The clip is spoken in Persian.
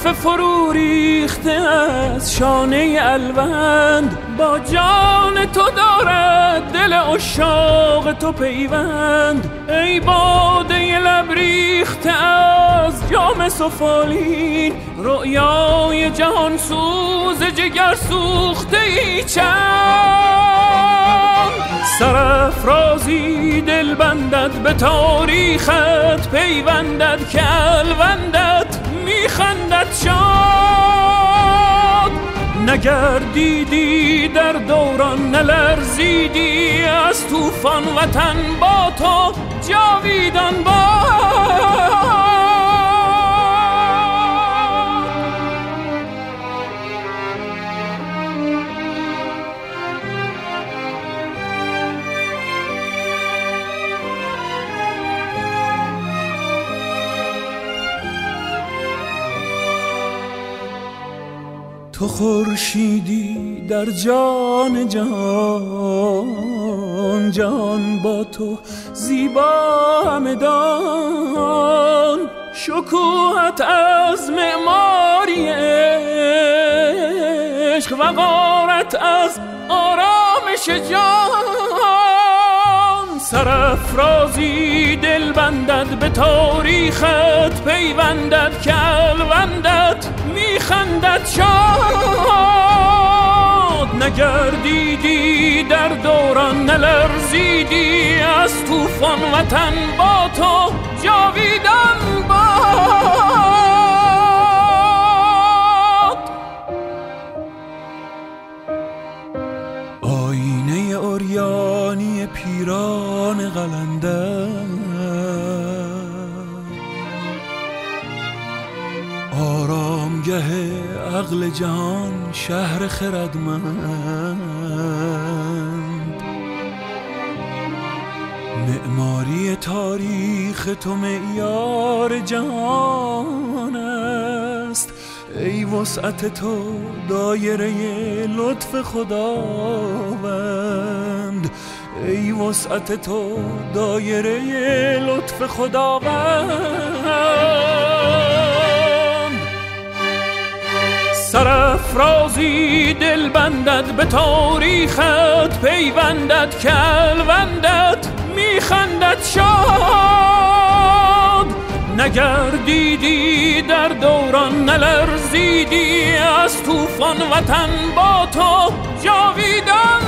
لطف فرو ریخته از شانه الوند، با جان تو دارد دل عشاق تو پیوند. ای باده لب ریخته از جام سفالین، رؤیای جهان سوز جگر سوخته ای چند. سرافرازی دل بندد به تاریخت پیوندد که الوندت میخندد شاد. نگردیدی در دوران نلرزیدی از طوفان، وطن با تو جاویدان باد. تو خورشیدی در جان جهان، جهان با تو زیبا همدان. شکوهت از معماری عشق، وقارت از آرامش جان. سرافرازی دل بندد به تاریخت پیوندد که الوندت میخندد شاد. نگردیدی در دوران نلرزیدی از طوفان، وطن با تو جاویدان باد. آینه عریانی پیران قلنده، آرامگه عقل جهان شهر خردمند. معماری تاریخ تو معیار جهان است. ای وسعت تو دایره لطف خداوند، ای وسعت تو دایره لطف خداوند. سرافرازی دل بندد به تاریخت پیوندد که الوندت میخندد شاد. نگردیدی در دوران نلرزیدی از طوفان، وطن با تو جاویدان